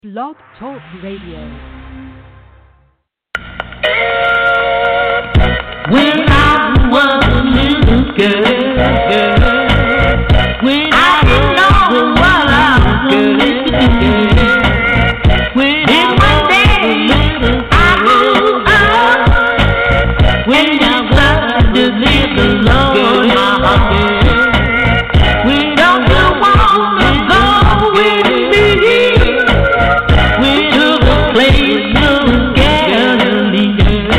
Blog Talk Radio. When I was a little girl, when I didn't know what I was girl, when one day I grew up, when I started to live alone, my heart, we don't wanna go with me, to the place of Galilee.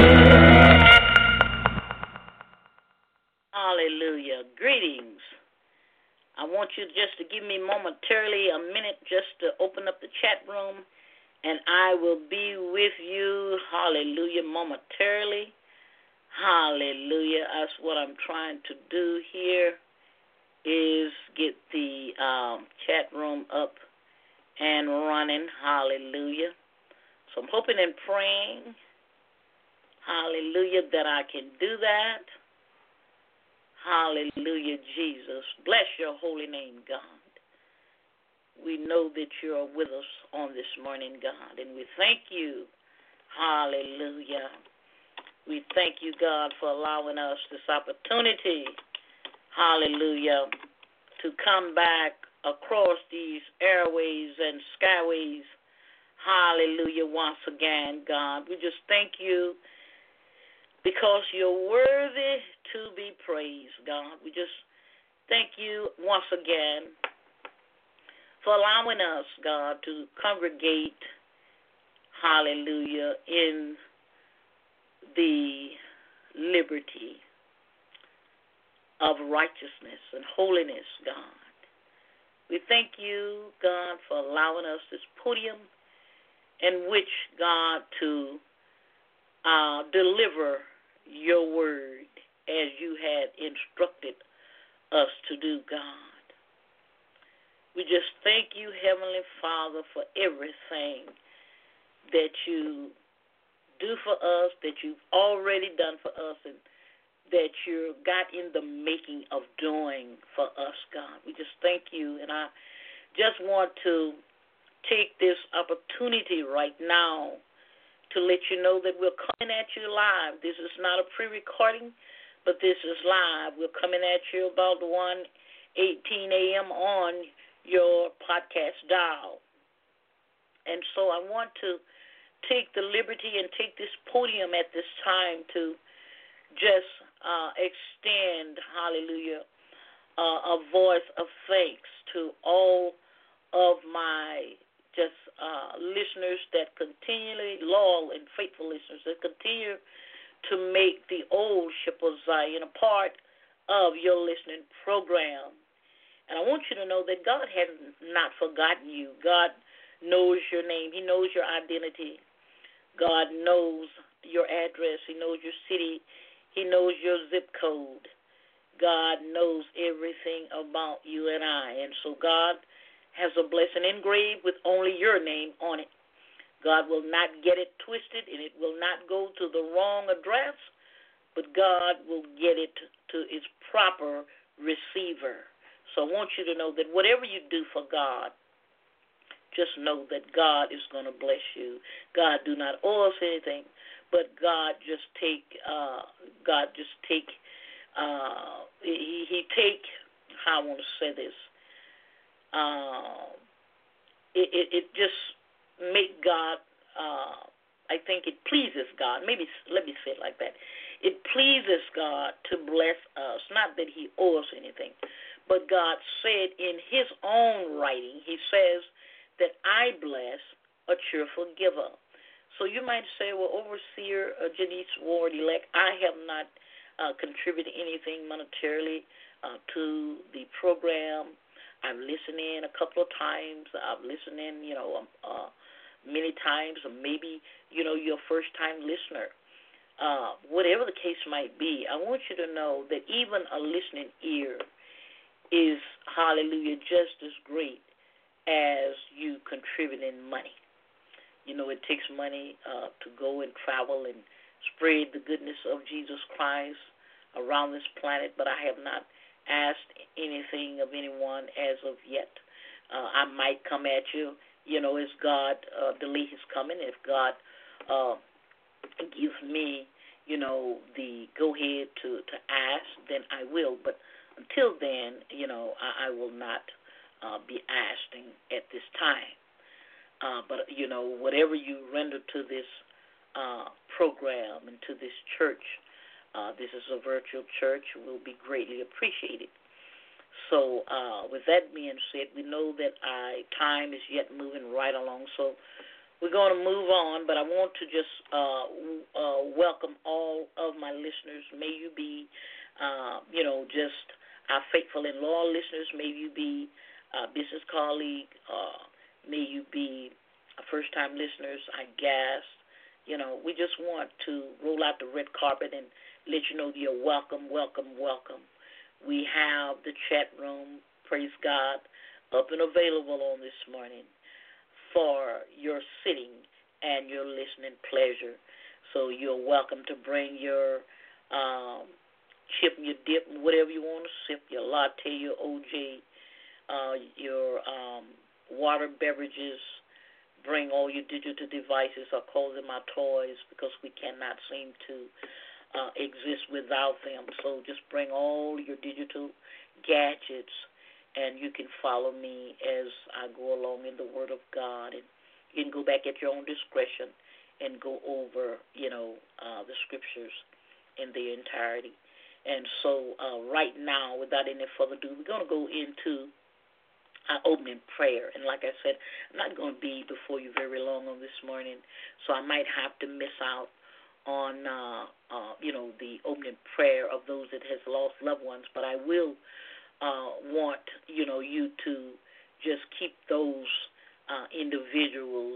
Hallelujah. Greetings. I want you just to give me momentarily a minute just to open up the chat room, and I will be with you, hallelujah, momentarily. Hallelujah. That's what I'm trying to do here, is get the chat room up and running. Hallelujah. So I'm hoping and praying, hallelujah, that I can do that. Hallelujah, Jesus. Bless your holy name, God. We know that you are with us on this morning, God, and we thank you. Hallelujah. We thank you, God, for allowing us this opportunity, hallelujah, to come back across these airways and skyways, hallelujah, once again, God. We just thank you because you're worthy to be praised, God. We just thank you once again for allowing us, God, to congregate, hallelujah, in the liberty of righteousness and holiness, God. We thank you, God, for allowing us this podium in which, God, to deliver your word as you had instructed us to do, God. We just thank you, Heavenly Father, for everything that you do for us, that you've already done for us, and that you got in the making of doing for us, God. We just thank you, and I just want to take this opportunity right now to let you know that we're coming at you live. This is not a pre-recording, but this is live. We're coming at you about 1:18 a.m. on your podcast dial. And so I want to take the liberty and take this podium at this time to just extend, hallelujah, a voice of thanks to all of my just listeners that continually, loyal and faithful listeners that continue to make the old Ship of Zion a part of your listening program. And I want you to know that God has not forgotten you. God knows your name. He knows your identity. God knows your address. He knows your city. He knows your zip code. God knows everything about you and I. And so God has a blessing engraved with only your name on it. God will not get it twisted, and it will not go to the wrong address, but God will get it to its proper receiver. So I want you to know that whatever you do for God, just know that God is going to bless you. God do not owe us anything, but God just take, he take, how I want to say this, it just make God, I think it pleases God. Maybe let me say it like that. It pleases God to bless us. Not that he owes us anything, but God said in his own writing, he says that I bless a cheerful giver. So you might say, well, Overseer Janice Ward elect, I have not contributed anything monetarily to the program. I've listened in a couple of times. I've listened in, many times, or maybe, you're a first-time listener. Whatever the case might be, I want you to know that even a listening ear is, hallelujah, just as great as you contributing money. It takes money to go and travel and spread the goodness of Jesus Christ around this planet, but I have not asked anything of anyone as of yet. I might come at you As God delay His coming, if God uh, gives me, the go ahead to ask, then I will. But until then, I will not be asking at this time. But whatever you render to this program and to this church, this is a virtual church, will be greatly appreciated. So with that being said, we know that time is yet moving right along. So we're going to move on, but I want to just welcome all of my listeners. May you be, just our faithful and loyal listeners. May you be a business colleague. May you be first-time listeners, I guess. We just want to roll out the red carpet and let you know you're welcome, welcome, welcome. We have the chat room, praise God, up and available on this morning for your sitting and your listening pleasure. So you're welcome to bring your chip and your dip, whatever you want to sip, your latte, your OJ, your water beverages. Bring all your digital devices. I call them our toys because we cannot seem to exist without them. So just bring all your digital gadgets, and you can follow me as I go along in the Word of God. And you can go back at your own discretion and go over, the scriptures in their entirety. And so right now, without any further ado, we're going to go into our opening prayer. And like I said, I'm not going to be before you very long on this morning, so I might have to miss out on, the opening prayer of those that has lost loved ones. But I will want, you to just keep those individuals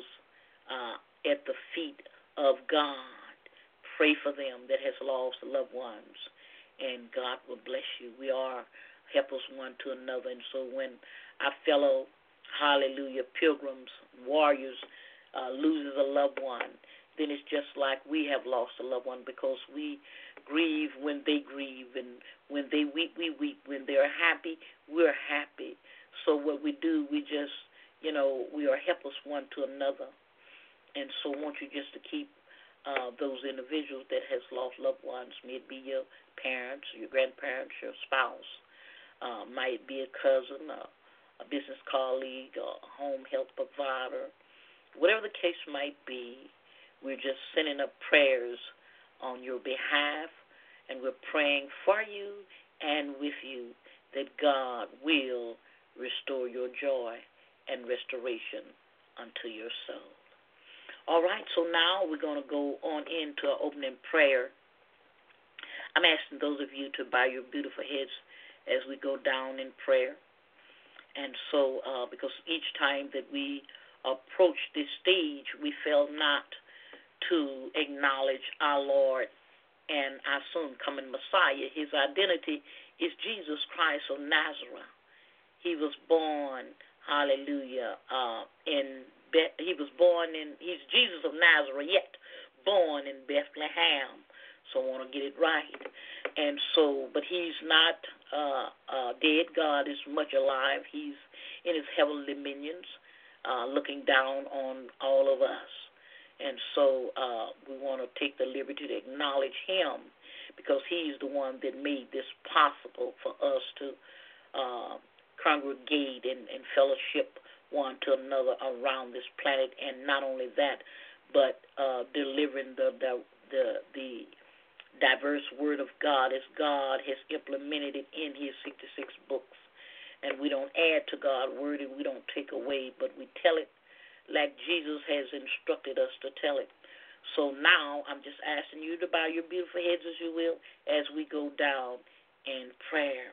at the feet of God. Pray for them that has lost loved ones, and God will bless you. We are helpers one to another, and so when our fellow, hallelujah, pilgrims, warriors loses a loved one, then it's just like we have lost a loved one, because we grieve when they grieve, and when they weep, we weep. When they're happy, we're happy. So what we do, we just, we are helpless one to another. And so I want you just to keep those individuals that has lost loved ones, may it be your parents, your grandparents, your spouse, might be a cousin, a business colleague, a home health provider, whatever the case might be. We're just sending up prayers on your behalf, and we're praying for you and with you that God will restore your joy and restoration unto your soul. All right, so now we're going to go on into our opening prayer. I'm asking those of you to bow your beautiful heads as we go down in prayer. And so, because each time that we approach this stage, we fail not to acknowledge our Lord and our soon-coming Messiah. His identity is Jesus Christ of Nazareth. He was born, hallelujah, he's Jesus of Nazareth, yet born in Bethlehem. So I want to get it right. And so, but he's not dead. God is much alive. He's in his heavenly dominions, looking down on all of us. And so we want to take the liberty to acknowledge him, because he's the one that made this possible for us to congregate and fellowship one to another around this planet. And not only that, but delivering the diverse word of God as God has implemented it in his 66 books. And we don't add to God's word, and we don't take away, but we tell it like Jesus has instructed us to tell it. So now I'm just asking you to bow your beautiful heads, as you will, as we go down in prayer.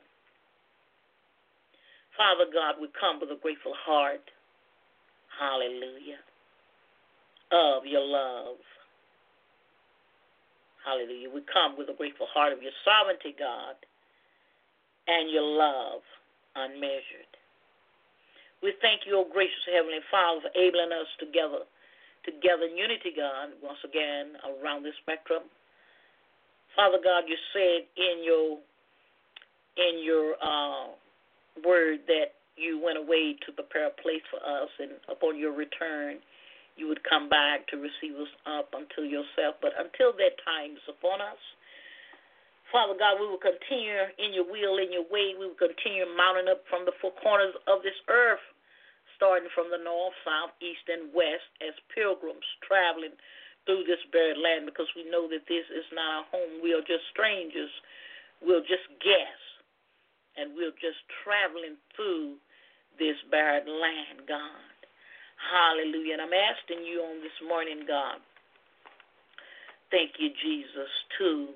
Father God, we come with a grateful heart, hallelujah, of your love. Hallelujah. We come with a grateful heart of your sovereignty, God, and your love unmeasured. We thank you, O gracious Heavenly Father, for enabling us together in unity, God, once again, around this spectrum. Father God, you said in your word that you went away to prepare a place for us, and upon your return, you would come back to receive us up unto yourself. But until that time is upon us, Father God, we will continue in your will, in your way. We will continue mounting up from the four corners of this earth, starting from the north, south, east, and west, as pilgrims traveling through this buried land, because we know that this is not our home. We are just strangers. We're just guests, and we're just traveling through this buried land, God. Hallelujah. And I'm asking you on this morning, God, thank you, Jesus, to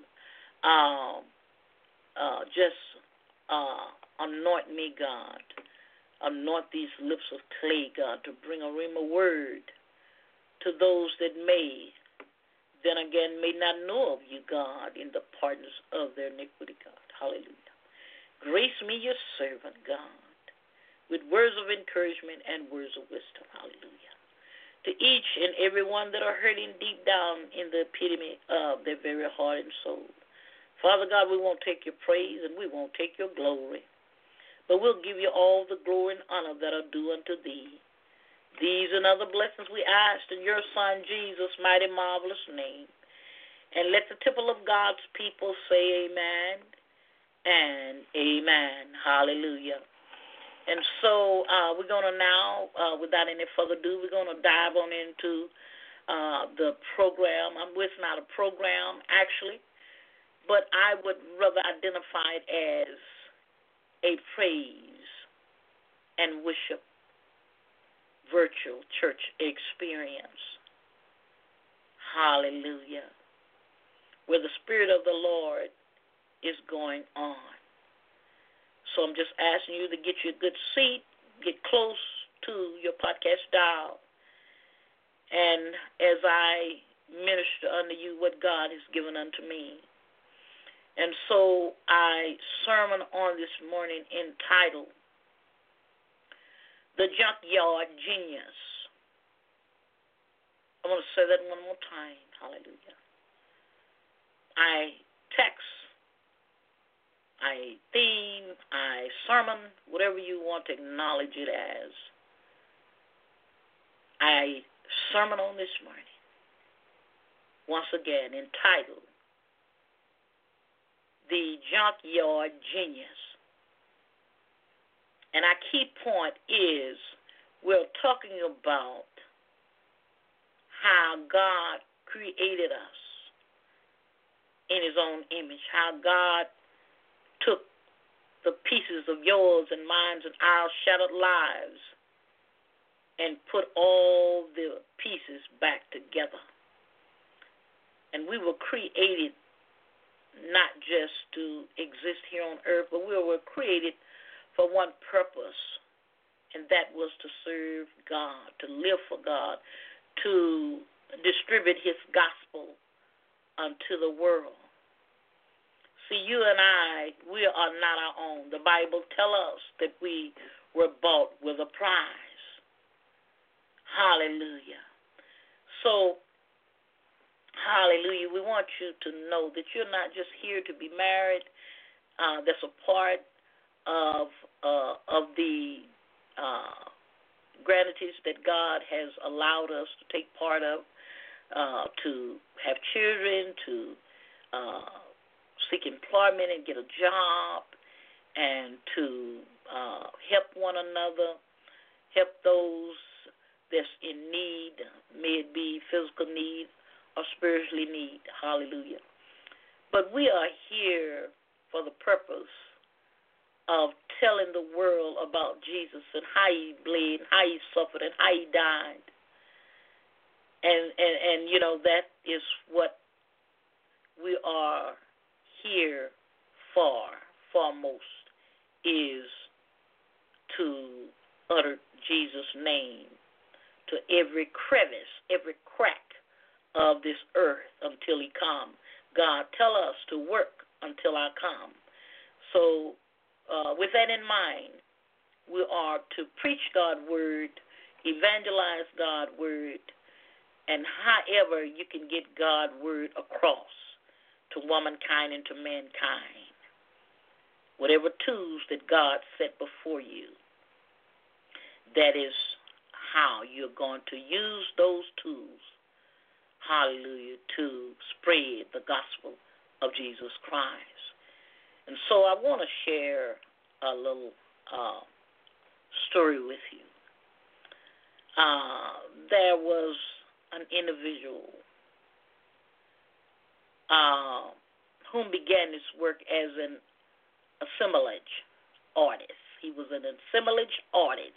just anoint me, God. Anoint these lips of clay, God, to bring a rhema word to those that may, then again, may not know of you, God, in the pardons of their iniquity, God. Hallelujah. Grace me, your servant, God, with words of encouragement and words of wisdom. Hallelujah. To each and every one that are hurting deep down in the epitome of their very heart and soul. Father God, we won't take your praise and we won't take your glory, but we'll give you all the glory and honor that are due unto thee. These and other blessings we ask in your Son, Jesus' mighty, marvelous name. And let the temple of God's people say amen and amen. Hallelujah. And so we're going to now, without any further ado, we're going to dive on into the program. It's not a program, actually, but I would rather identify it as a praise and worship virtual church experience. Hallelujah. Where the Spirit of the Lord is going on. So I'm just asking you to get you a good seat, get close to your podcast dial, and as I minister unto you what God has given unto me. And so I sermon on this morning entitled The Junkyard Genius. I want to say that one more time. Hallelujah. I text, I theme, I sermon, whatever you want to acknowledge it as. I sermon on this morning, once again, entitled The Junkyard Genius. And our key point is we're talking about how God created us in his own image, how God took the pieces of yours and mine and our shattered lives and put all the pieces back together. And we were created not just to exist here on earth, but we were created for one purpose, and that was to serve God, to live for God, to distribute his gospel unto the world. See, you and I, we are not our own. The Bible tells us that we were bought with a price. Hallelujah. So, hallelujah, we want you to know that you're not just here to be married. That's a part of the gratuities that God has allowed us to take part of, to have children, to seek employment and get a job, and to help one another, help those that's in need, may it be physical need or spiritually need. Hallelujah. But we are here for the purpose of telling the world about Jesus and how he bled, how he suffered, and how he died. And you know, that is what we are here for, foremost, is to utter Jesus' name to every crevice, every crack of this earth until he come. God, tell us to work until I come. So with that in mind, we are to preach God's word, evangelize God's word, and however you can get God's word across to womankind and to mankind. Whatever tools that God set before you, that is how you're going to use those tools, hallelujah, to spread the gospel of Jesus Christ. And so I want to share a little story with you. There was an individual whom began his work as an assemblage artist. He was an assemblage artist.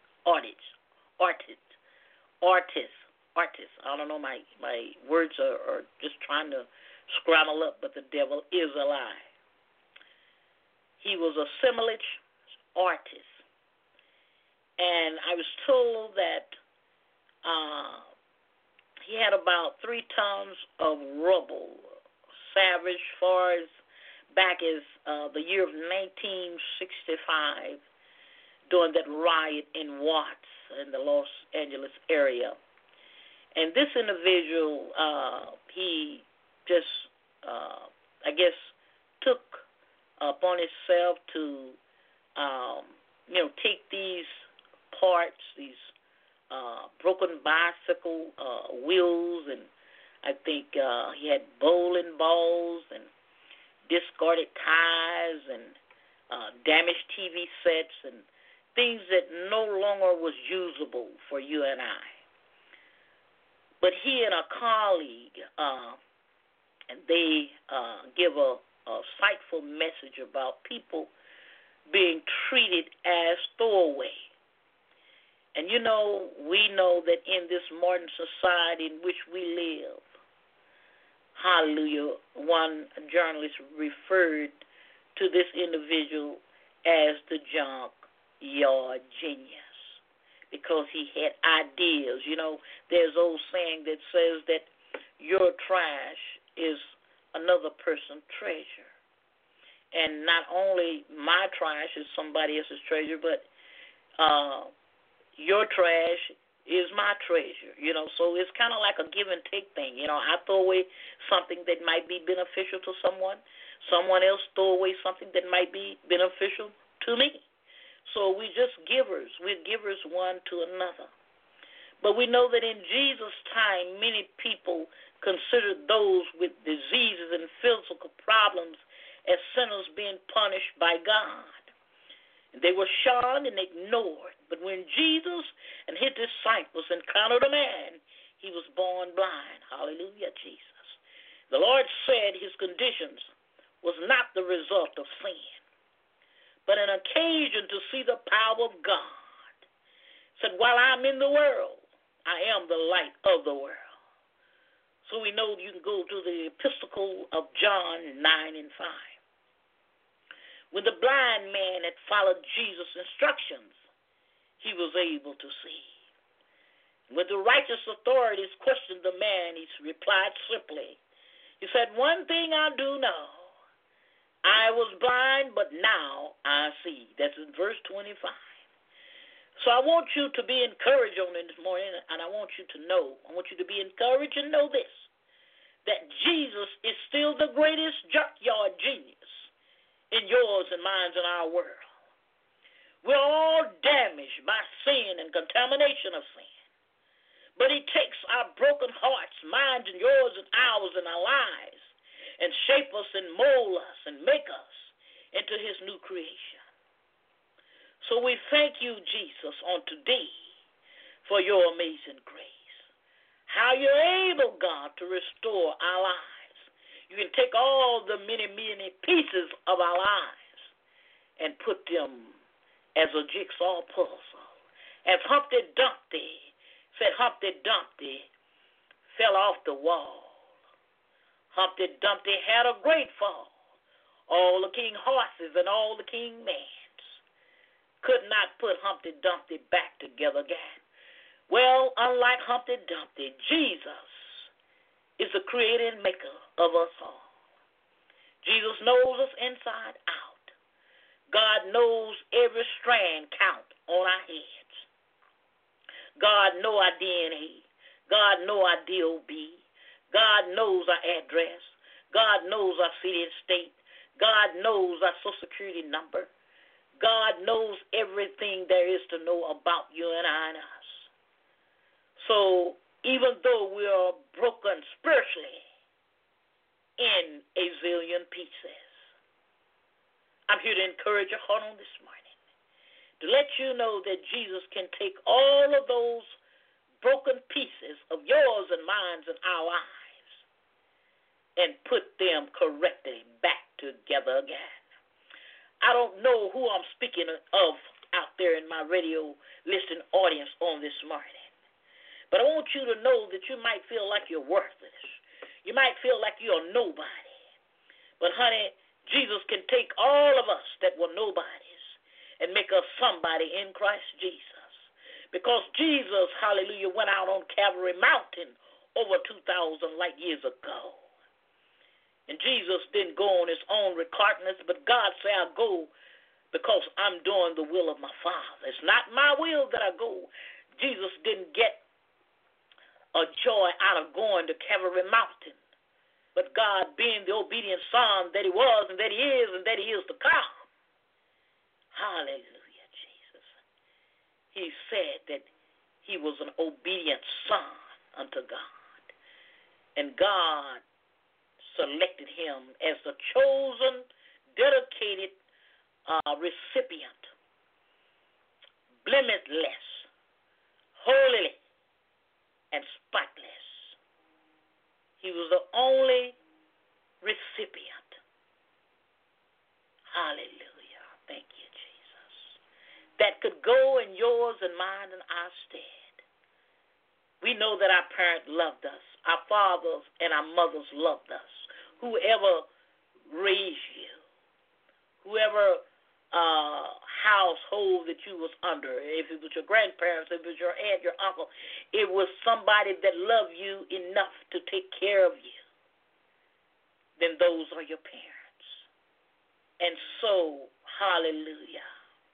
I don't know, my words are just trying to scramble up, but the devil is a lie. He was an assemblage artist. And I was told that he had about 3 tons of rubble, salvaged far as back as the year of 1965 during that riot in Watts in the Los Angeles area. And this individual, he just, I guess, took upon himself to, take these parts, these broken bicycle wheels, and I think he had bowling balls and discarded tires and damaged TV sets and things that no longer was usable for you and I. But he and a colleague, and they give a insightful message about people being treated as throwaway. And we know that in this modern society in which we live, hallelujah, one journalist referred to this individual as the junkyard genius because he had ideas. There's old saying that says that your trash is another person's treasure. And not only my trash is somebody else's treasure, but your trash is my treasure, so it's kind of like a give and take thing. I throw away something that might be beneficial to someone else throw away something that might be beneficial to me. So we're just givers. We're givers one to another. But we know that in Jesus' time, many people considered those with diseases and physical problems as sinners being punished by God. They were shunned and ignored. But when Jesus and his disciples encountered a man, he was born blind. Hallelujah, Jesus. The Lord said his conditions was not the result of sin, but an occasion to see the power of God. Said, while I'm in the world, I am the light of the world. So we know you can go to the epistle of John 9 and 5. When the blind man had followed Jesus' instructions, he was able to see. When the righteous authorities questioned the man, he replied simply. He said, one thing I do know. I was blind, but now I see. That's in verse 25. So I want you to be encouraged on this morning, and I want you to be encouraged and know this, that Jesus is still the greatest junkyard genius in yours and mine and our world. We're all damaged by sin and contamination of sin. But he takes our broken hearts, minds and yours and ours and our lives and shape us and mold us and make us into his new creation. So we thank you, Jesus, on today for your amazing grace. How you're able, God, to restore our lives. You can take all the many, many pieces of our lives and put them as a jigsaw puzzle. As Humpty Dumpty said, Humpty Dumpty fell off the wall. Humpty Dumpty had a great fall. All the king horses and all the king men could not put Humpty Dumpty back together again. Well, unlike Humpty Dumpty, Jesus is the creator and maker of us all. Jesus knows us inside out. God knows every strand count on our heads. God knows our DNA. God knows our DOB. God knows our address. God knows our city and state. God knows our social security number. God knows everything there is to know about you and I and us. So even though we are broken spiritually in a zillion pieces, I'm here to encourage your heart on this morning, to let you know that Jesus can take all of those broken pieces of yours and mine and our lives and put them correctly back together again. I don't know who I'm speaking of out there in my radio listening audience on this morning, but I want you to know that you might feel like you're worthless. You might feel like you're nobody. But, honey, Jesus can take all of us that were nobodies and make us somebody in Christ Jesus. Because Jesus, hallelujah, went out on Calvary Mountain over 2,000 light years ago. And Jesus didn't go on his own recordness, but God said, I go because I'm doing the will of my Father. It's not my will that I go. Jesus didn't get a joy out of going to Calvary Mountain, but God, being the obedient Son that he was and that he is to come. Hallelujah, Jesus. He said that he was an obedient son unto God. And God selected him as the chosen, dedicated recipient, blemishless, holy, and spotless. He was the only recipient. Hallelujah. Thank you, Jesus. That could go in yours and mine and our stead. We know that our parents loved us. Our fathers and our mothers loved us. Whoever raised you, whoever household that you was under, if it was your grandparents, if it was your aunt, your uncle, it was somebody that loved you enough to take care of you, then those are your parents. And so, hallelujah,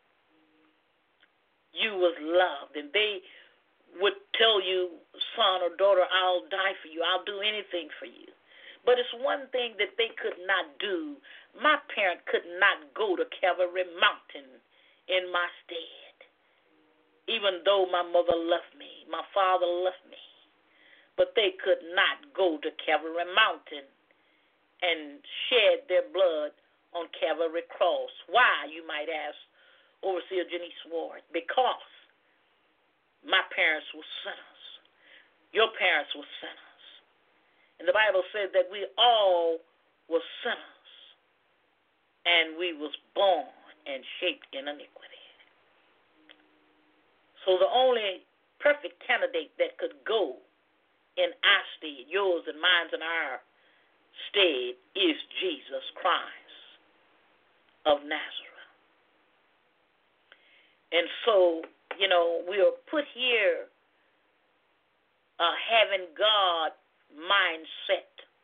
you was loved, and they would tell you, son or daughter, I'll die for you, I'll do anything for you. But it's one thing that they could not do. My parent could not go to Calvary Mountain in my stead, even though my mother loved me, my father loved me. But they could not go to Calvary Mountain and shed their blood on Calvary Cross. Why, you might ask, Overseer Janice Ward? Because my parents were sinners. Your parents were sinners. And the Bible says that we all were sinners, and we was born and shaped in iniquity. So the only perfect candidate that could go in our stead, yours and mine and our stead, is Jesus Christ of Nazareth. And so, you know, we are put here having God mindset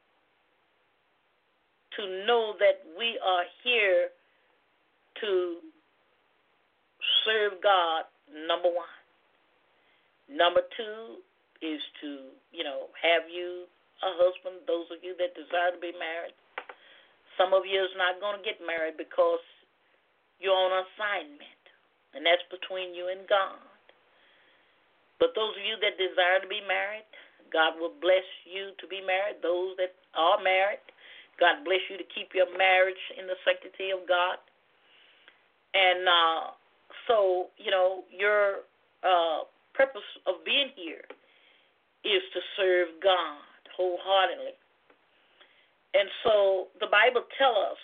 to know that we are here to serve God, number one. Number two is to, have you a husband, those of you that desire to be married. Some of you is not going to get married because you're on assignment, and that's between you and God. But those of you that desire to be married, God will bless you to be married. Those that are married, God bless you to keep your marriage in the sanctity of God. And so, your purpose of being here is to serve God wholeheartedly. And so the Bible tells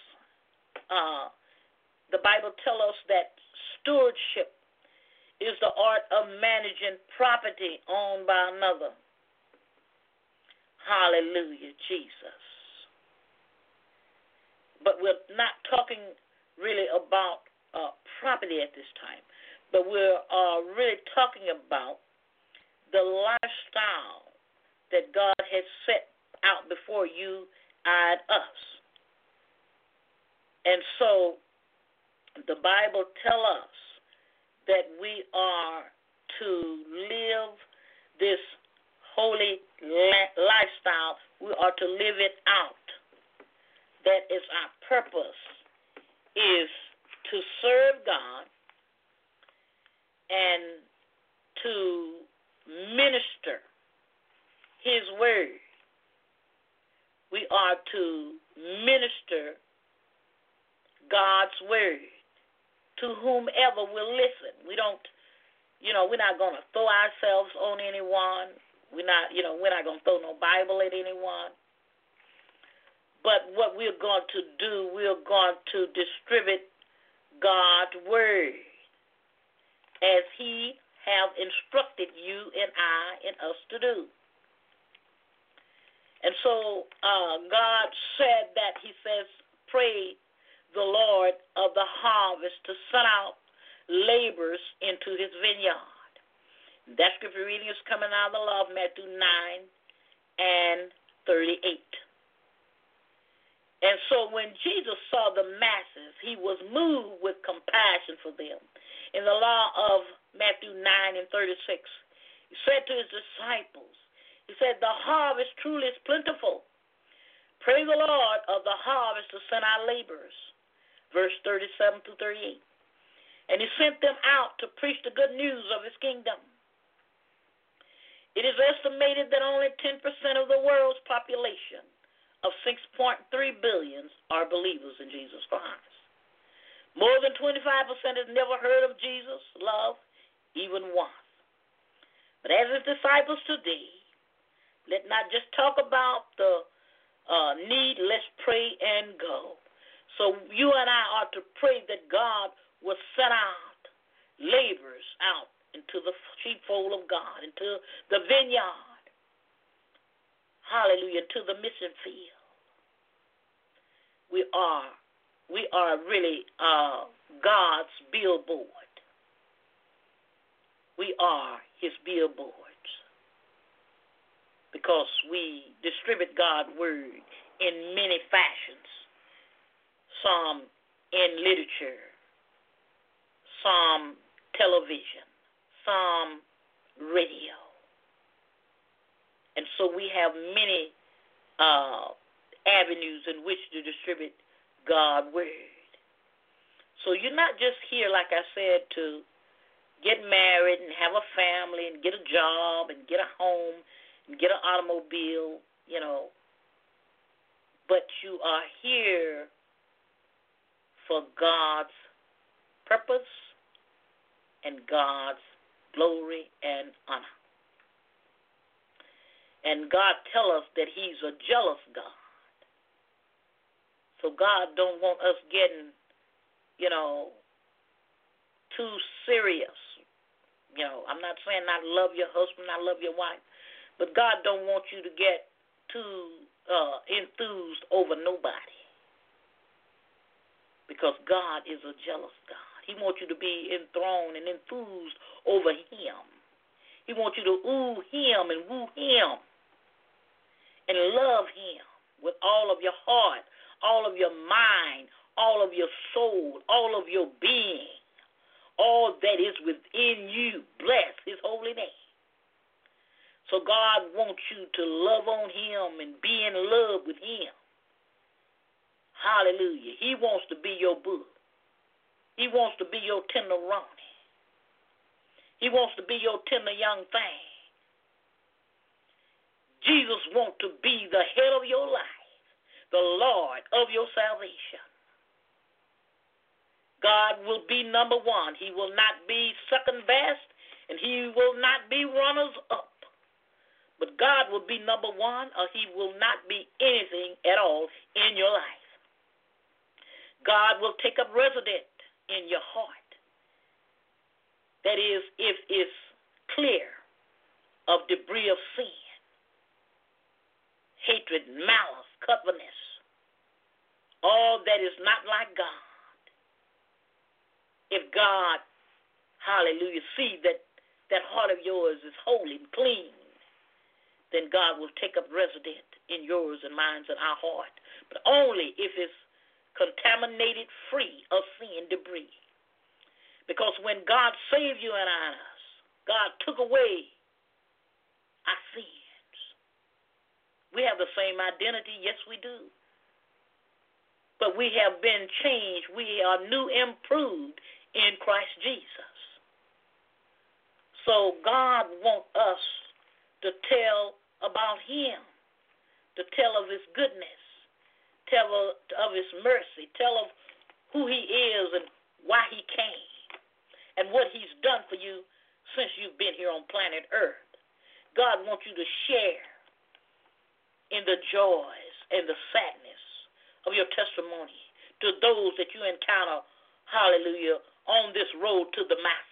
us that stewardship is the art of managing property owned by another. Hallelujah, Jesus. But we're not talking really about property at this time, but we're really talking about the lifestyle that God has set out before you and us. And so the Bible tells us that we are to live this holy lifestyle. We are to live it out. That is our purpose, is to serve God and to minister His word. We are to minister God's word to whomever will listen. We don't, we're not going to throw ourselves on anyone. We're not going to throw no Bible at anyone. But what we're going to do, we're going to distribute God's word as He have instructed you and I and us to do. And so God said that He says, pray the Lord of the harvest to send out laborers into His vineyard. That scripture reading is coming out of the law of Matthew 9 and 38. And so when Jesus saw the masses, He was moved with compassion for them. In the law of Matthew 9 and 36, He said to His disciples, He said, the harvest truly is plentiful. Pray the Lord of the harvest to send out laborers. Verse 37 through 38. And He sent them out to preach the good news of His kingdom. It is estimated that only 10% of the world's population of 6.3 billion are believers in Jesus Christ. More than 25% has never heard of Jesus' love, even once. But as His disciples today, let not just talk about the need, let's pray and go. So you and I are to pray that God will send out laborers out into the sheepfold of God, into the vineyard. Hallelujah, to the mission field. We are really God's billboard. We are His billboards because we distribute God's word in many fashions. Some in literature, some television, some radio. And so we have many avenues in which to distribute God's word. So you're not just here, like I said, to get married and have a family and get a job and get a home and get an automobile, but you are here for God's purpose and God's glory and honor. And God tells us that He's a jealous God. So God don't want us getting, too serious. I'm not saying not love your husband, not love your wife, but God don't want you to get too enthused over nobody. Because God is a jealous God. He wants you to be enthroned and enthused over Him. He wants you to ooh Him and woo Him and love Him with all of your heart, all of your mind, all of your soul, all of your being, all that is within you. Bless His holy name. So God wants you to love on Him and be in love with Him. Hallelujah. He wants to be your boo. He wants to be your tenderoni. He wants to be your tender young thing. Jesus wants to be the head of your life, the Lord of your salvation. God will be number one. He will not be second best, and He will not be runners up. But God will be number one, or He will not be anything at all in your life. God will take up residence in your heart. That is, if it's clear of debris of sin, hatred, malice, covetousness, all that is not like God. If God, hallelujah, see that that heart of yours is holy and clean, then God will take up residence in yours and mine and our heart. But only if it's contaminated, free of sin debris. Because when God saved you and us, God took away our sins. We have the same identity, yes we do. but we have been changed. We are new, improved in Christ Jesus. So God wants us to tell about him, to tell of his goodness, tell of his mercy, tell of who he is and why he came and what he's done for you since you've been here on planet Earth. God wants you to share in the joys and the sadness of your testimony to those that you encounter, hallelujah, on this road to Damascus.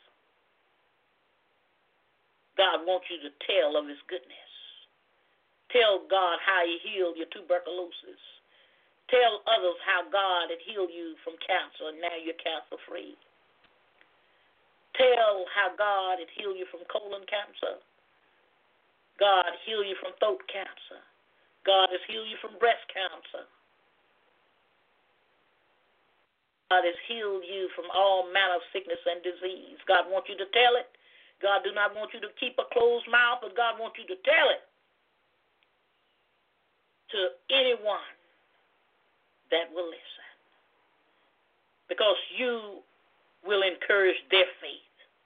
God wants you to tell of his goodness. Tell God how he healed your tuberculosis. Tell others how God had healed you from cancer and now you're cancer free. Tell how God had healed you from colon cancer. God healed you from throat cancer. God has healed you from breast cancer. God has healed you from all manner of sickness and disease. God wants you to tell it. God do not want you to keep a closed mouth, but God wants you to tell it to anyone that will listen. Because you will encourage their faith.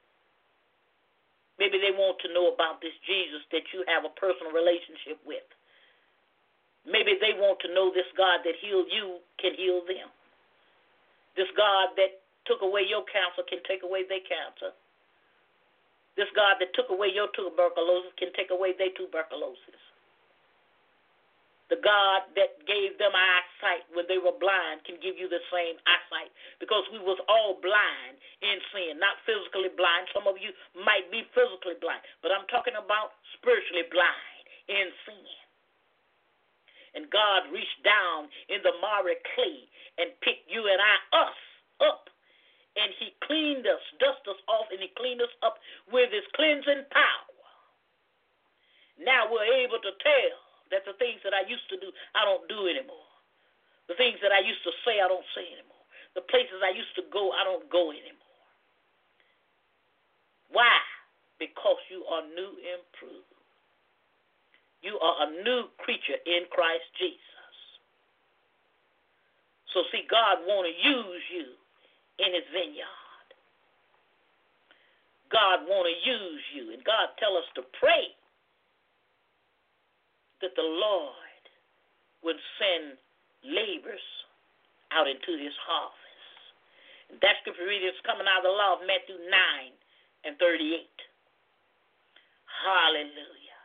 Maybe they want to know about this Jesus that you have a personal relationship with. Maybe they want to know this God that healed you can heal them. This God that took away your cancer can take away their cancer. This God that took away your tuberculosis can take away their tuberculosis. The God that gave them eyesight when they were blind can give you the same eyesight, because we was all blind in sin, not physically blind. Some of you might be physically blind, but I'm talking about spiritually blind in sin. And God reached down in the miry clay and picked you and us up. And he cleaned us, dusted us off, and he cleaned us up with his cleansing power. Now we're able to tell that the things that I used to do, I don't do anymore. The things that I used to say, I don't say anymore. The places I used to go, I don't go anymore. Why? Because you are new and improved. You are a new creature in Christ Jesus. So see, God want to use you in his vineyard. God want to use you, and God tell us to pray that the Lord would send laborers out into his harvest. And that scripture reading is coming out of the law of Matthew 9:38. Hallelujah.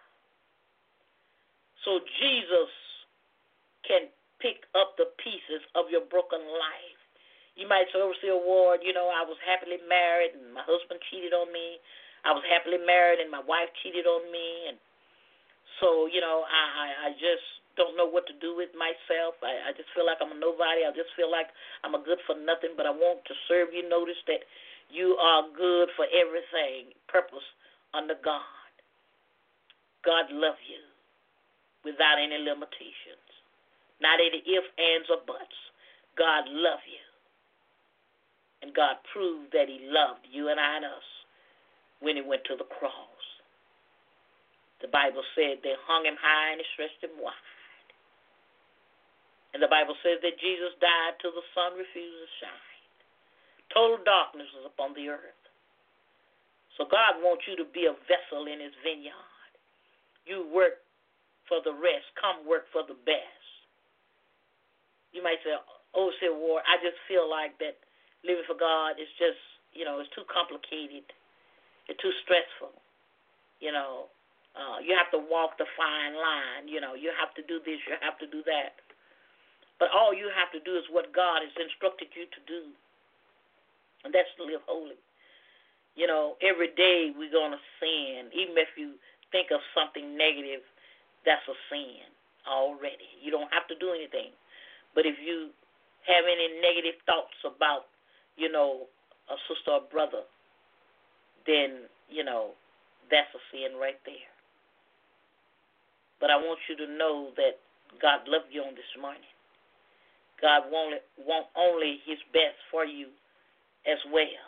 So Jesus can pick up the pieces of your broken life. You might say, Overseer Ward, I was happily married and my husband cheated on me. I was happily married and my wife cheated on me. And so, I just don't know what to do with myself. I just feel like I'm a nobody. I just feel like I'm a good for nothing, but I want to serve you. Notice that you are good for everything, purpose under God. God loves you without any limitations. Not any ifs, ands, or buts. God loves you. And God proved that he loved you and I and us when he went to the cross. The Bible said they hung him high and they stretched him wide. And the Bible says that Jesus died till the sun refused to shine. Total darkness was upon the earth. So God wants you to be a vessel in his vineyard. You work for the rest. Come work for the best. You might say, Overseer Ward, I just feel like that living for God is just, it's too complicated. It's too stressful. You have to walk the fine line. You have to do this, you have to do that. But all you have to do is what God has instructed you to do. And that's to live holy. Every day we're going to sin. Even if you think of something negative, that's a sin already. You don't have to do anything. But if you have any negative thoughts about a sister or brother, then, that's a sin right there. But I want you to know that God loved you on this morning. God want only his best for you as well.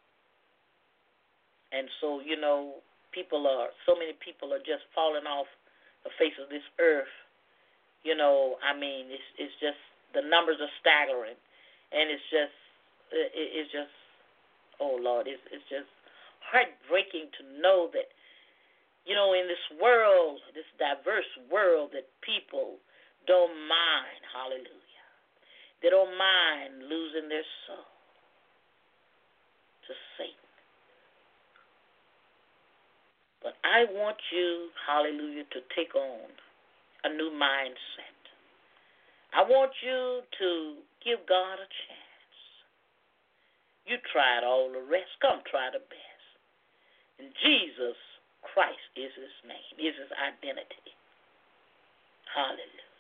And so, so many people are just falling off the face of this earth. It's just the numbers are staggering, and it's just, oh Lord, it's just heartbreaking to know that, you know, in this world, this diverse world, that people don't mind, hallelujah, they don't mind losing their soul to Satan. But I want you, hallelujah, to take on a new mindset. I want you to give God a chance. You tried all the rest. Come try the best. And Jesus Christ is his name, is his identity. Hallelujah.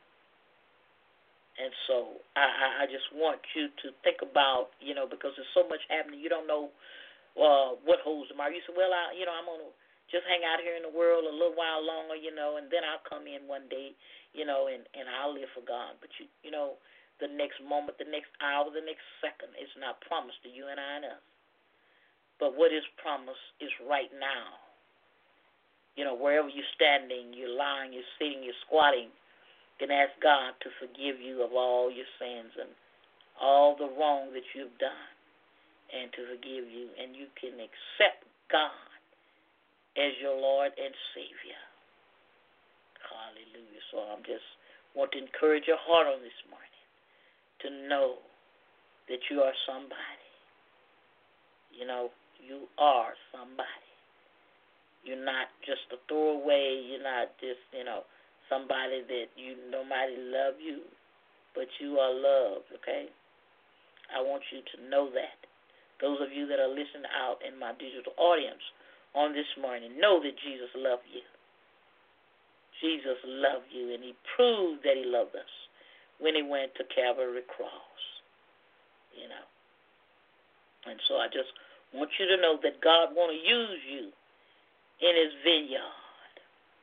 And so I just want you to think about, you know, because there's so much happening. You don't know what holds tomorrow. You say, well, I'm going to just hang out here in the world a little while longer, you know, and then I'll come in one day, you know, and I'll live for God. But, you know, the next moment, the next hour, the next second is not promised to you and I and us. But what is promised is right now. You know, wherever you're standing, you're lying, you're sitting, you're squatting, you can ask God to forgive you of all your sins and all the wrong that you've done, and to forgive you. And you can accept God as your Lord and Savior. Hallelujah. So I'm just want to encourage your heart on this morning to know that you are somebody. You know, you are somebody. You're not just a throwaway. You're not just, you know, somebody that nobody love you, but you are loved, okay? I want you to know that. Those of you that are listening out in my digital audience on this morning, know that Jesus loved you. Jesus loved you, and he proved that he loved us when he went to Calvary cross, you know. And so I just want you to know that God want to use you in his vineyard.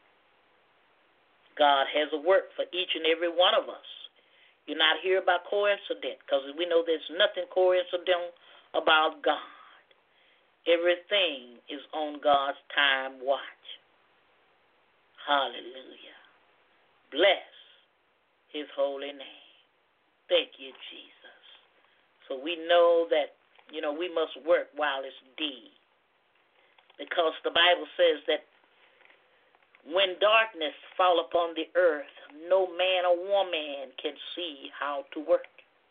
God has a work for each and every one of us. You're not here by coincidence, because we know there's nothing coincidental about God. Everything is on God's time watch. Hallelujah. Bless his holy name. Thank you, Jesus. So we know that, you know, we must work while it's day. Because the Bible says that when darkness fall upon the earth, no man or woman can see how to work.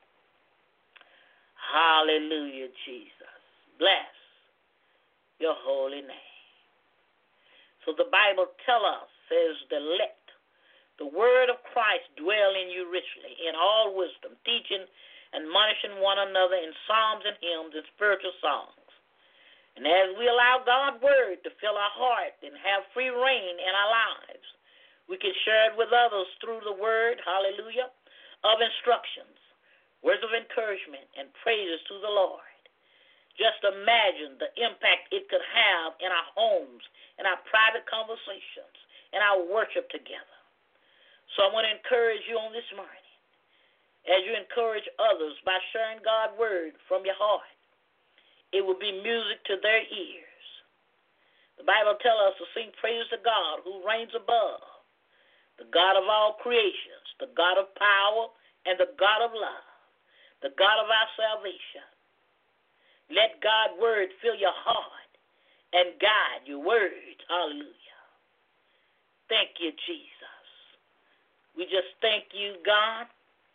Hallelujah, Jesus. Bless your holy name. So the Bible says let the word of Christ dwell in you richly in all wisdom, teaching and admonishing one another in psalms and hymns and spiritual songs. And as we allow God's word to fill our heart and have free reign in our lives, we can share it with others through the word, hallelujah, of instructions, words of encouragement, and praises to the Lord. Just imagine the impact it could have in our homes, in our private conversations, in our worship together. So I want to encourage you on this morning, as you encourage others by sharing God's word from your heart. It will be music to their ears. The Bible tells us to sing praise to God who reigns above, the God of all creations, the God of power and the God of love, the God of our salvation. Let God's word fill your heart and guide your words. Hallelujah. Thank you, Jesus. We just thank you, God.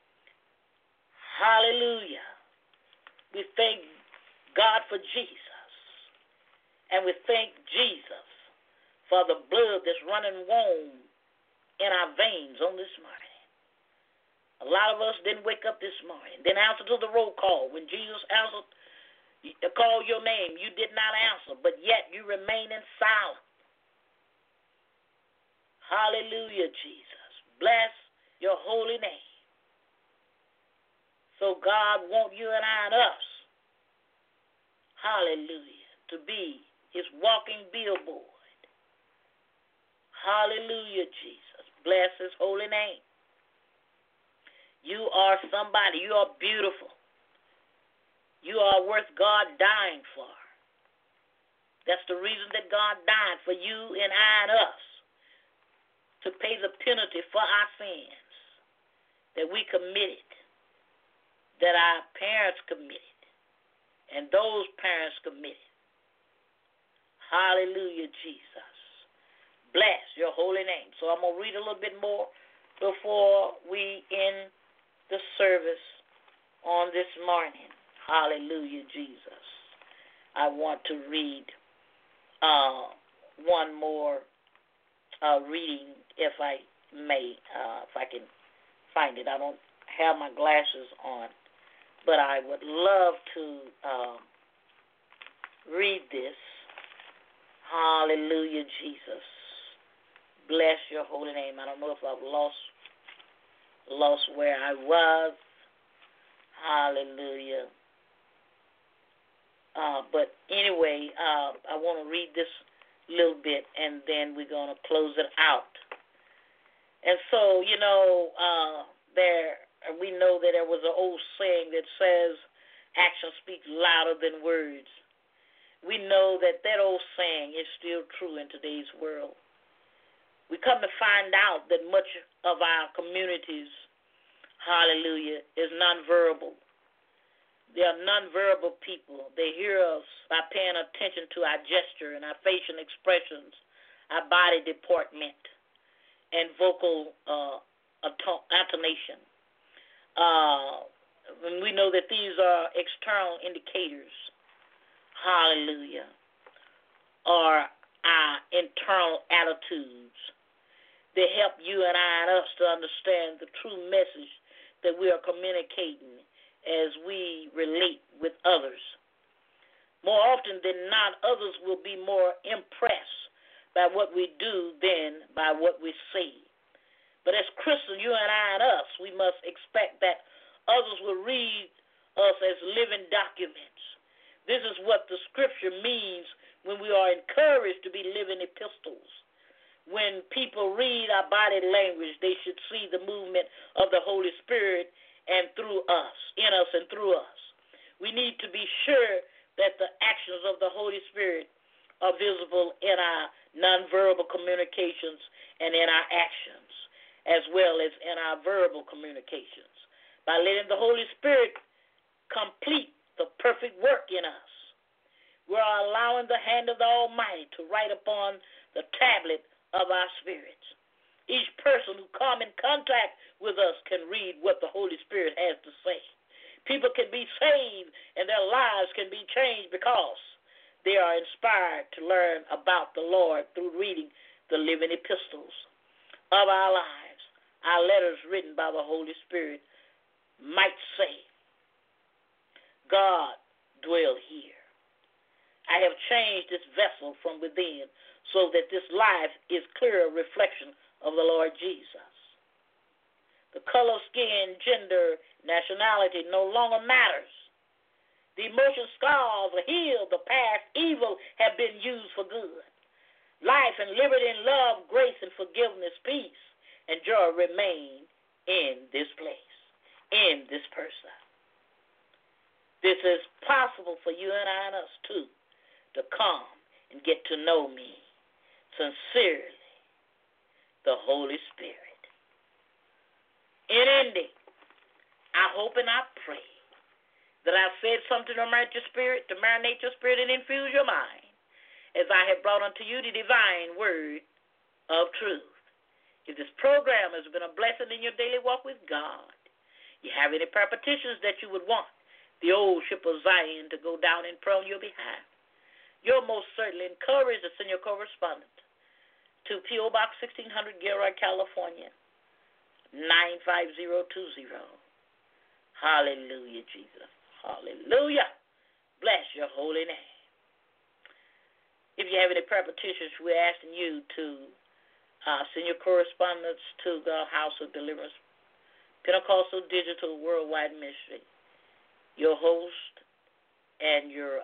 Hallelujah. We thank God for Jesus. And we thank Jesus for the blood that's running warm in our veins on this morning. A lot of us didn't wake up this morning, didn't answer to the roll call. When Jesus answered, called your name, you did not answer, but yet you remain in silence. Hallelujah, Jesus. Bless your holy name. So God wants you and I and us, hallelujah, to be his walking billboard. Hallelujah, Jesus. Bless his holy name. You are somebody. You are beautiful. You are worth God dying for. That's the reason that God died, for you and I and us, to pay the penalty for our sins. that we committed, that our parents committed, and those parents committed. Hallelujah, Jesus. Bless your holy name. So I'm going to read a little bit more before we end the service on this morning. Hallelujah, Jesus. I want to read one more reading, if I may, if I can find it. I don't have my glasses on, but I would love to read this. Hallelujah, Jesus. Bless your holy name. I don't know if I've lost where I was. Hallelujah. But anyway, I want to read this little bit, and then we're going to close it out. And so, we know that there was an old saying that says, action speaks louder than words. We know that old saying is still true in today's world. We come to find out that much of our communities, hallelujah, is nonverbal. They are nonverbal people. They hear us by paying attention to our gesture and our facial expressions, our body deportment, and vocal intonation. We know that these are external indicators, hallelujah, or our internal attitudes. They help you and I and us to understand the true message that we are communicating as we relate with others. More often than not, others will be more impressed by what we do than by what we say. But as Christians, you and I and us, we must expect that others will read us as living documents. This is what the scripture means when we are encouraged to be living epistles. When people read our body language, they should see the movement of the Holy Spirit and through us, in us and through us. We need to be sure that the actions of the Holy Spirit are visible in our nonverbal communications and in our actions, as well as in our verbal communications. By letting the Holy Spirit complete the perfect work in us, we are allowing the hand of the Almighty to write upon the tablet of our spirits. Each person who comes in contact with us can read what the Holy Spirit has to say. People can be saved and their lives can be changed because they are inspired to learn about the Lord through reading the living epistles of our lives. Our letters written by the Holy Spirit might say, God dwell here. I have changed this vessel from within so that this life is clear reflection of the Lord Jesus. The color, skin, gender, nationality no longer matters. The emotional scars are healed. The past evil have been used for good. Life and liberty and love, grace and forgiveness, peace and joy remain in this place, in this person. This is possible for you and I and us too, to come and get to know me sincerely, the Holy Spirit. In ending, I hope and I pray that I've said something to marinate your spirit, and infuse your mind, as I have brought unto you the divine word of truth. If this program has been a blessing in your daily walk with God, you have any prayer petitions that you would want the old ship of Zion to go down and pray on your behalf, you're most certainly encouraged to send your correspondence to P.O. Box 1600, Gilroy, California, 95020. Hallelujah, Jesus. Hallelujah. Bless your holy name. If you have any prayer petitions, we're asking you to send your correspondence to the House of Deliverance, Pentecostal Digital Worldwide Ministry. Your host and your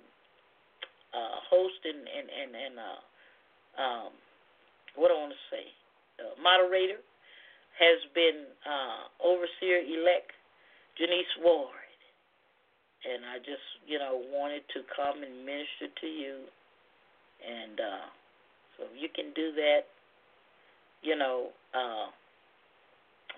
what I want to say, moderator has been Overseer-elect Janice Ward. And I just, wanted to come and minister to you. And so if you can do that,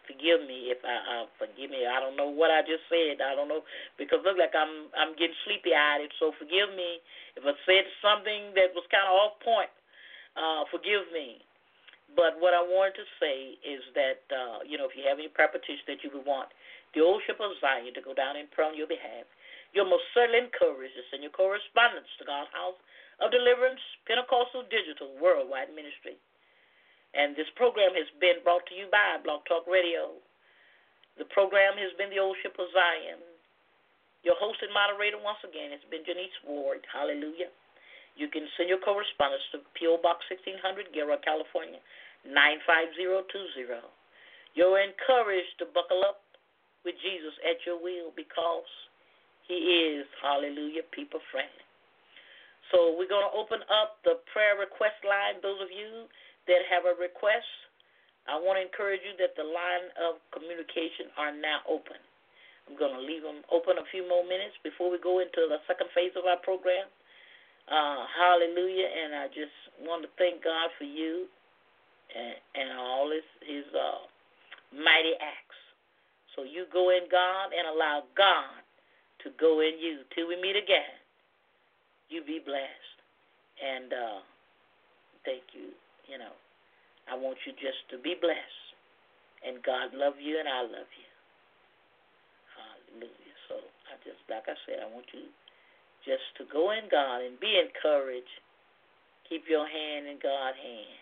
forgive me if forgive me. I don't know what I just said. I don't know because it looks like I'm getting sleepy eyed. So forgive me if I said something that was kind of off point. Forgive me. But what I wanted to say is that if you have any prayer petition that you would want the Old Ship of Zion to go down and pray on your behalf, you're most certainly encouraged to send your correspondence to God's House of Deliverance Pentecostal Digital Worldwide Ministry. And this program has been brought to you by Blog Talk Radio. The program has been the Old Ship of Zion. Your host and moderator once again has been Janice Ward. Hallelujah. You can send your correspondence to P.O. Box 1600, Gilroy, California, 95020. You're encouraged to buckle up with Jesus at your will because he is, hallelujah, people friendly. So we're going to open up the prayer request line. Those of you that have a request, I want to encourage you that the line of communication are now open. I'm going to leave them open a few more minutes before we go into the second phase of our program. Hallelujah. And I just want to thank God for you and all his mighty acts. So you go in God and allow God to go in you. Till we meet again, you be blessed. And thank you. I want you just to be blessed. And God love you and I love you. Hallelujah. So like I said, I want you just to go in God and be encouraged. Keep your hand in God's hand.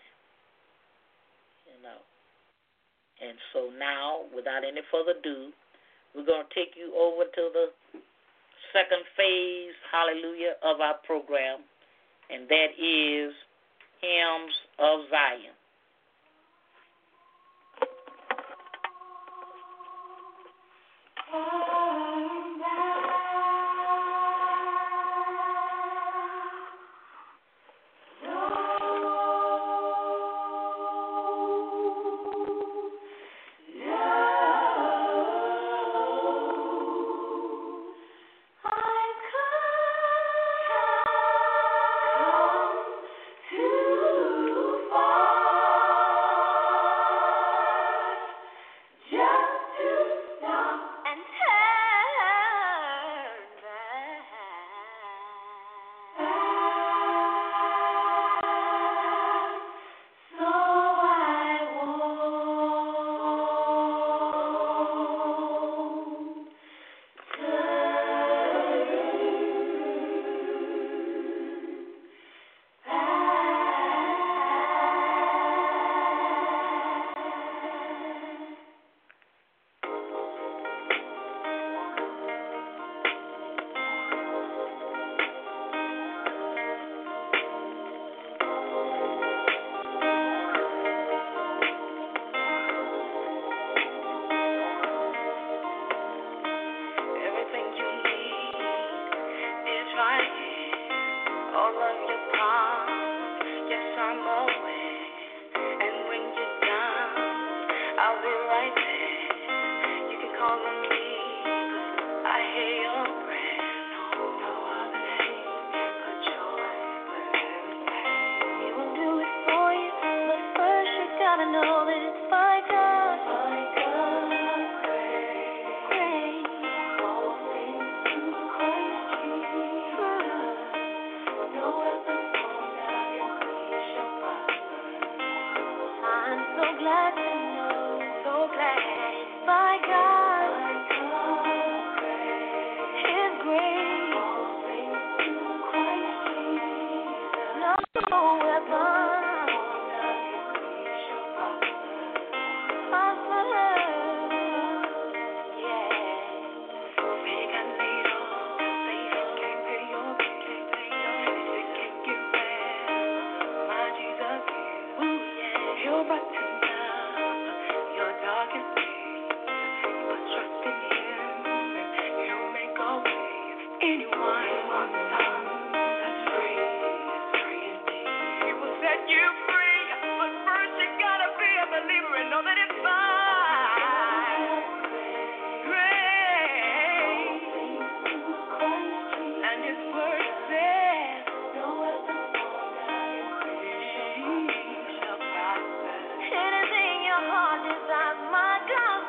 And so now, without any further ado, we're going to take you over to the second phase, hallelujah, of our program, and that is Hymns of Zion. Anything your heart desires, my God.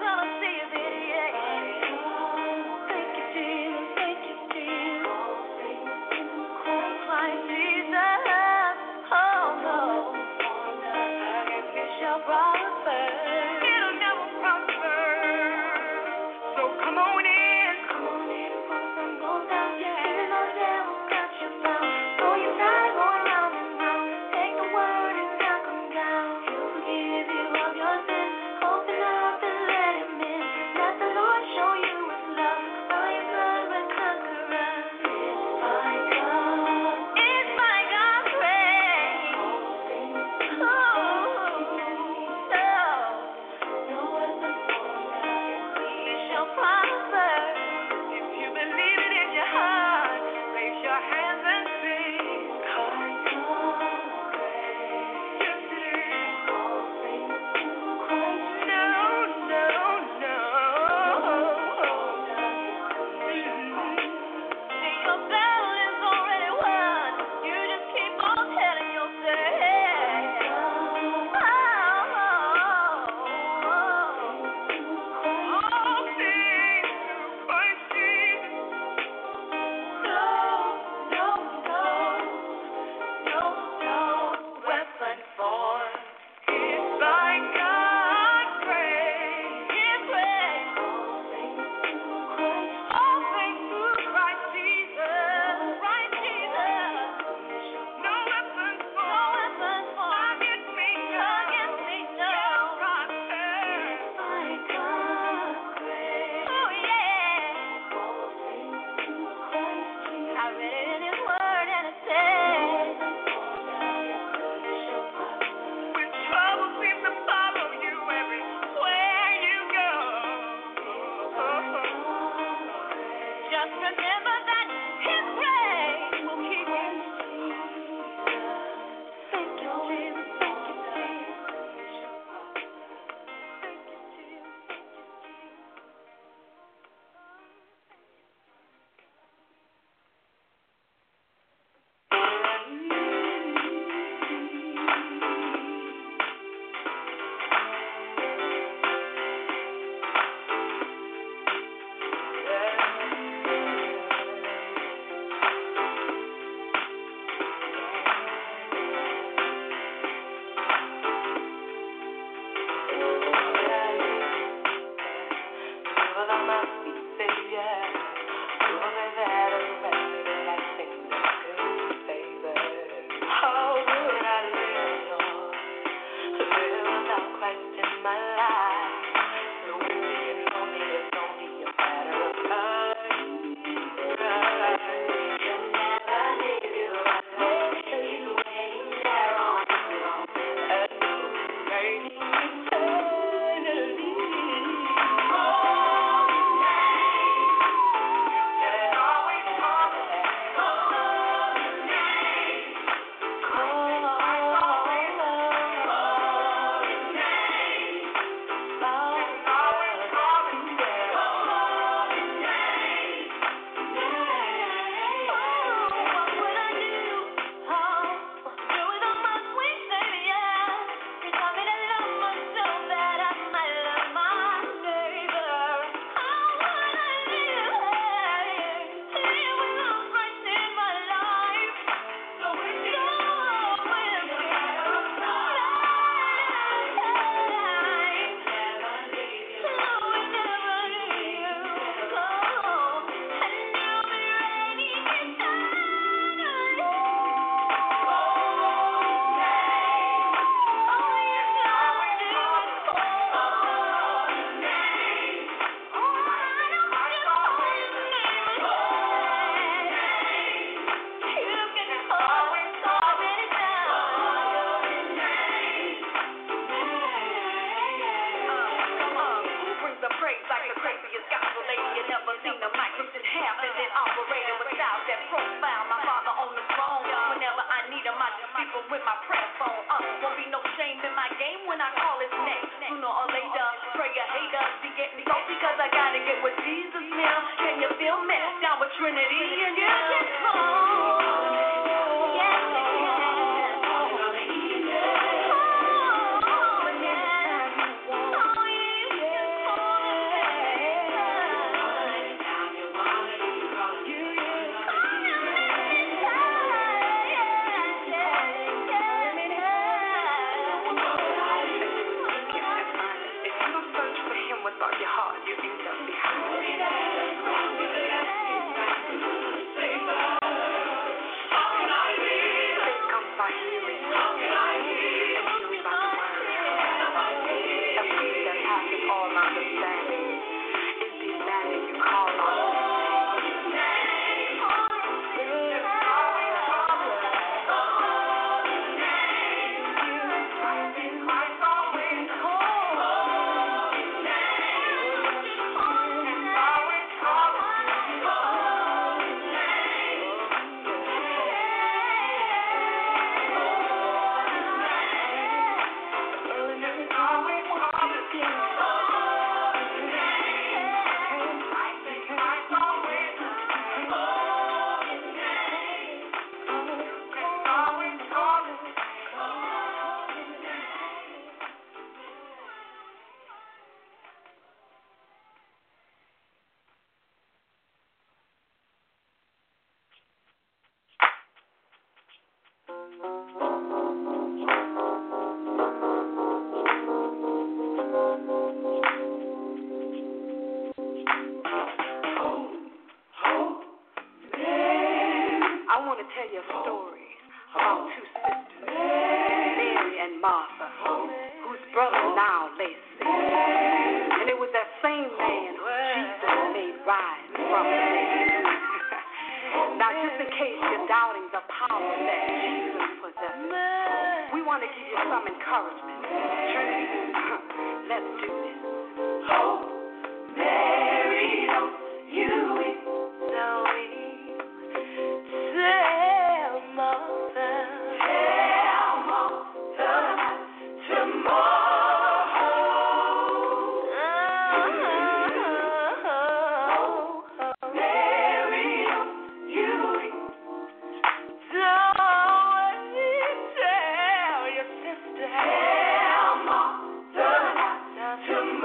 Tomorrow.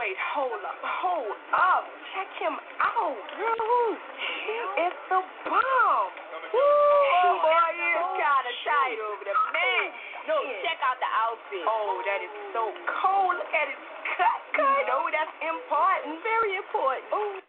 Wait, hold up. Check him out, girl. He is the bomb. Woo, boy, he is kind of tight over there, man. No, check out the outfit. Oh, that is so cold. Look at his cut. Oh, that's important, very important. Oh.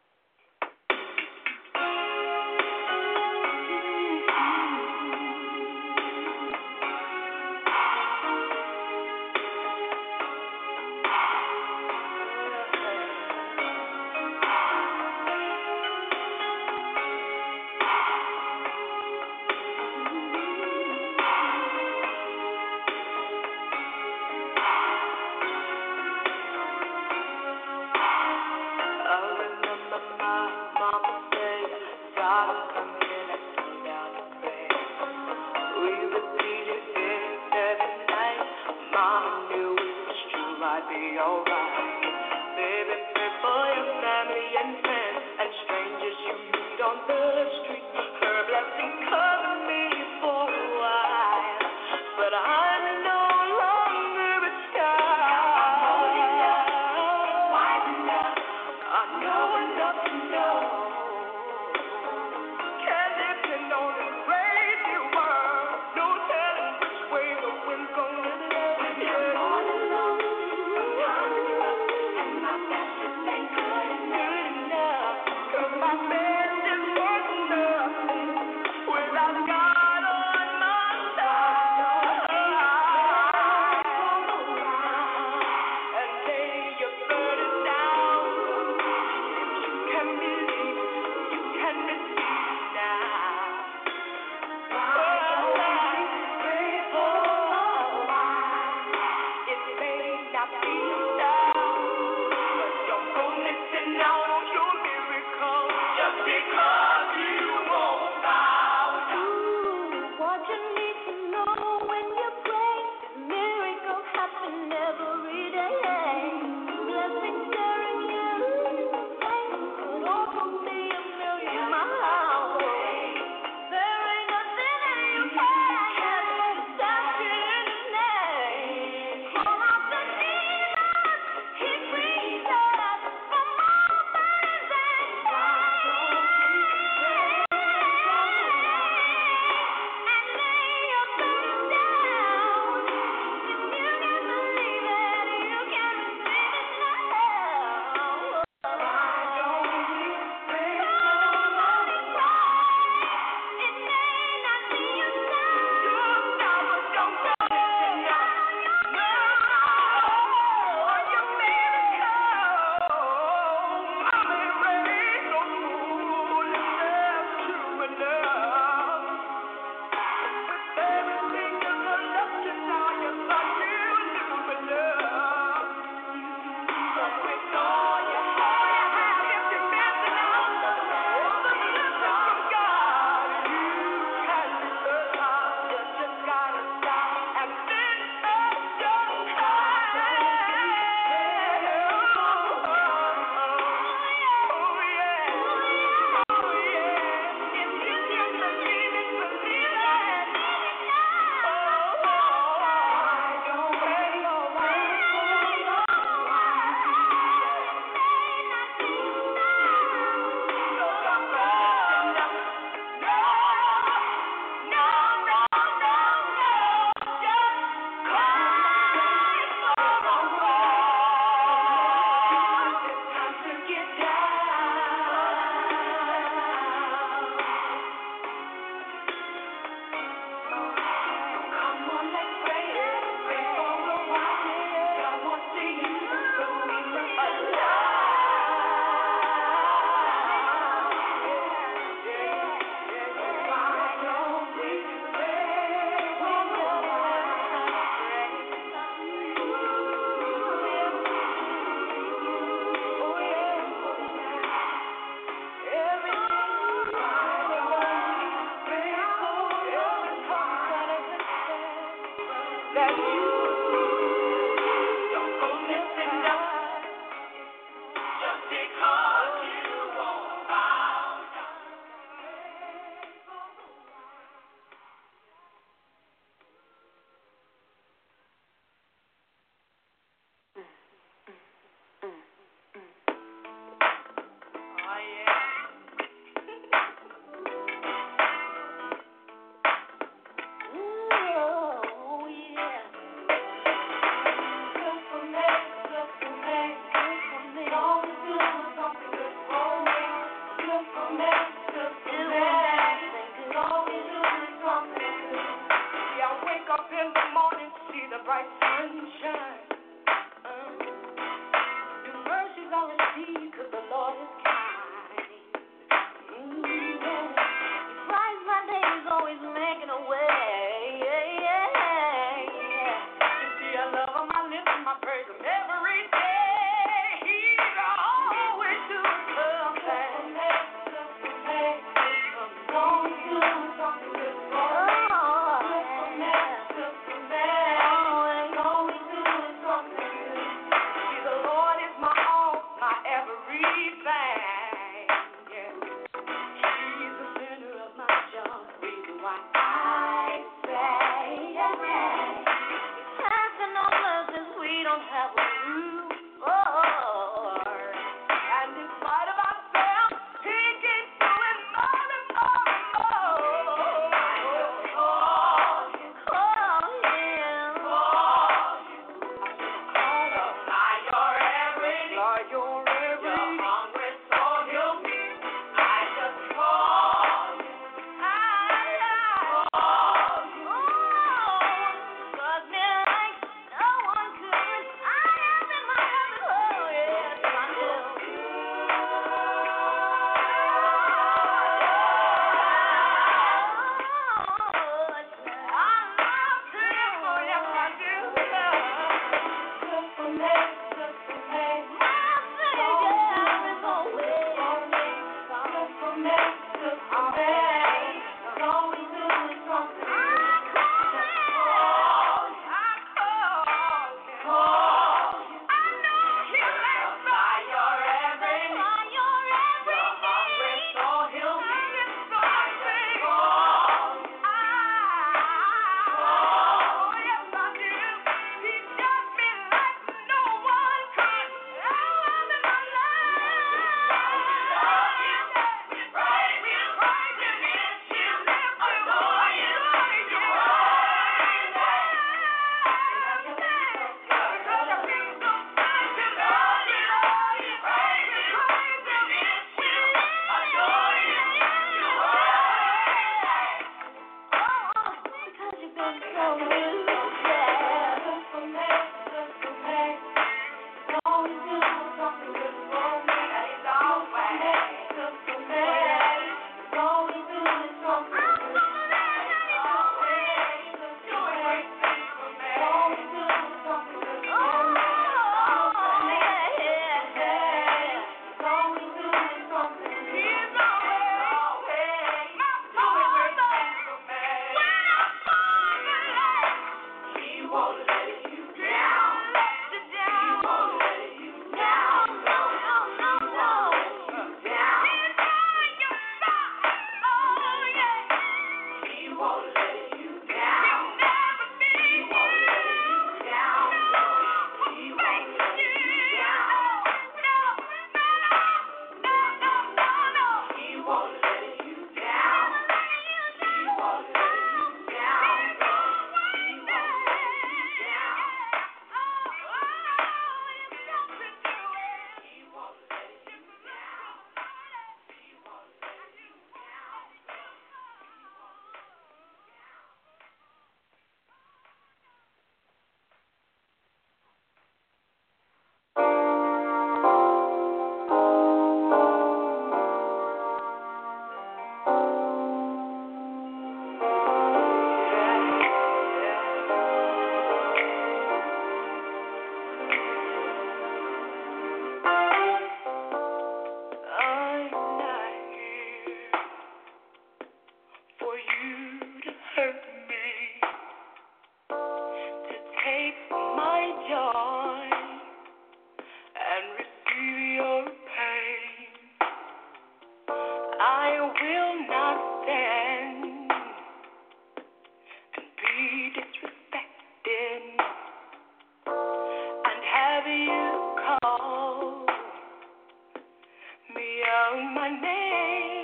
calling my name.